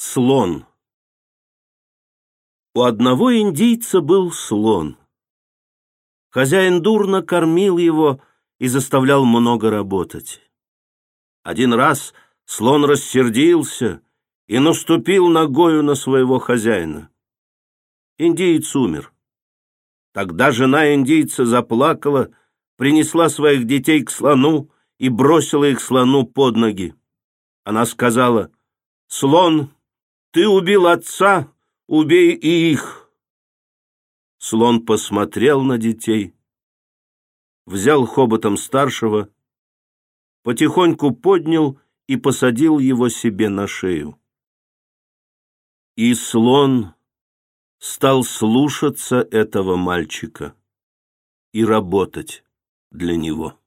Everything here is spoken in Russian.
Слон. У одного индийца был слон. Хозяин дурно кормил его и заставлял много работать. Один раз слон рассердился и наступил ногою на своего хозяина. Индиец умер. Тогда жена индийца заплакала, принесла своих детей к слону и бросила их слону под ноги. Она сказала: «Слон, ты убил отца, убей и их». Слон посмотрел на детей, взял хоботом старшего, потихоньку поднял и посадил его себе на шею. И слон стал слушаться этого мальчика и работать для него.